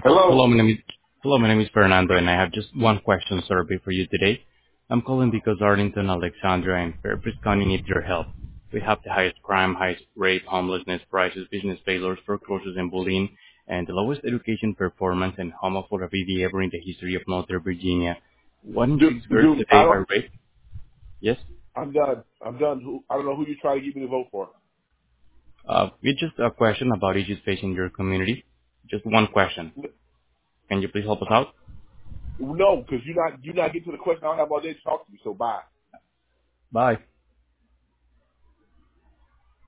Hello, Hello, my name is Fernando, and I have just one question survey for you today. I'm calling because Arlington, Alexandria, and Fairfax County need your help. We have the highest crime, highest rate, homelessness, prices, business failures, foreclosures, and bullying, and the lowest education performance and homophobia ever in the history of Northern Virginia. What intrigues girls dude. today are rape? Yes. I'm done. I'm done. I don't know who you try to get me to vote for. It's just a question about issues facing your community. Just one question. Can you please help us out? No, because you're not getting to the question. I don't have all day to talk to you. So bye. Bye.